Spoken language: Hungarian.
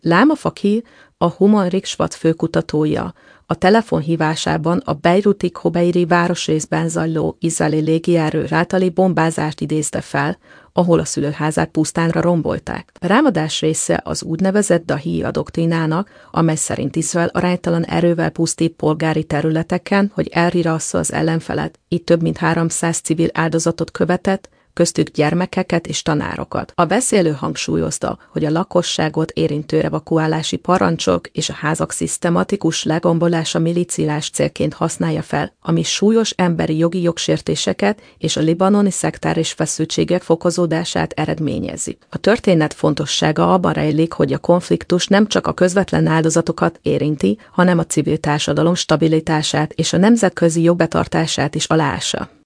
Lama Fakir, a Human Rights Watch főkutatója, a telefonhívásában a beiruti Khomeini városrészben zajló izraeli légierő általi bombázást idézte fel, ahol a szülőházát pusztánra rombolták. A támadás része az úgynevezett Dahija doktrínának, amely szerint Izrael aránytalan erővel pusztít polgári területeken, hogy elrirassza az ellenfelet, így több mint 300 civil áldozatot követett, köztük gyermekeket és tanárokat. A beszélő hangsúlyozta, hogy a lakosságot érintő evakuálási parancsok és a házak szisztematikus legombolása milíciás célként használja fel, ami súlyos emberi jogi jogsértéseket és a libanoni szektáris feszültségek fokozódását eredményezi. A történet fontossága abban rejlik, hogy a konfliktus nem csak a közvetlen áldozatokat érinti, hanem a civil társadalom stabilitását és a nemzetközi jogbetartását is aláássa.